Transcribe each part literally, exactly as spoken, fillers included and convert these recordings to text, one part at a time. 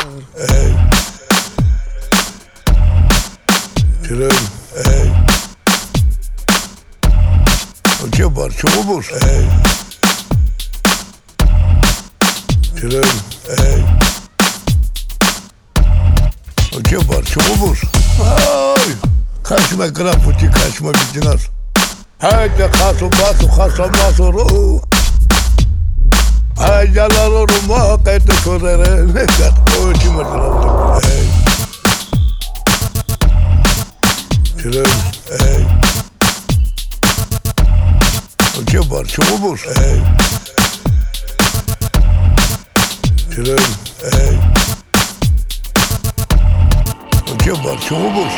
Ey. Tren. Ey. Hoca var, çoğumuz. Ey. Tren. Ey. Hoca var, çoğumuz. Ay. Kaçma grafuti, kaçma bittiler. Haydi kasu basu kasamla ruh. Ay yalanırım vakaydı körere. Ne kadar o içime sıralım. Ey. Tren. Ey. Hoca var, çoğumuz. Ey. Tren. Ey. Hoca var, çoğumuz.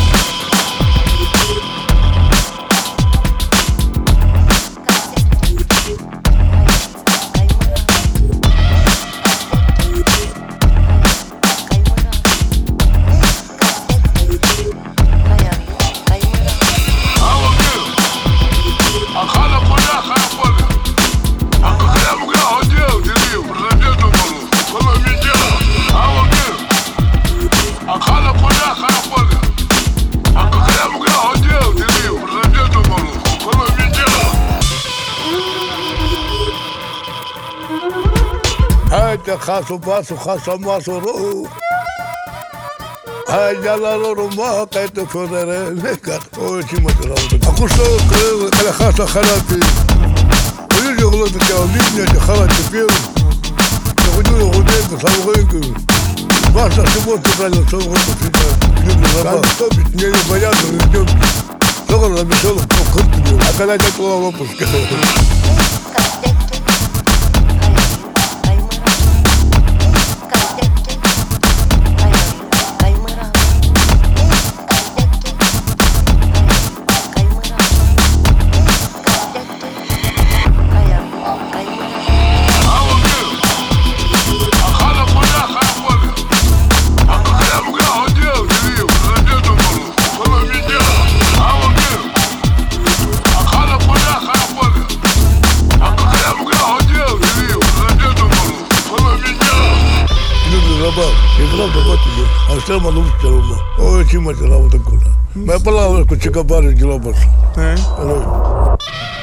Haydi kasu basu kasamla ruh. Ay yalanırım vakaydı körere. Ne kadar o içime sıralım. Akuşta kırığı kala kasa khalati. Uyuz yokuladı kâvliyim ya khalati piyum. Yokudun yokudun savgıyım. Varsa sıvırtı böyle savgıyım. Ben tabi neye bayadım. Sonra bir şey olup kırk diyor. Akalayacak olan olmuş. Estamos no mundo, hoje mais lá outra coisa. Mas a palavra que chega para de lá, mas. É.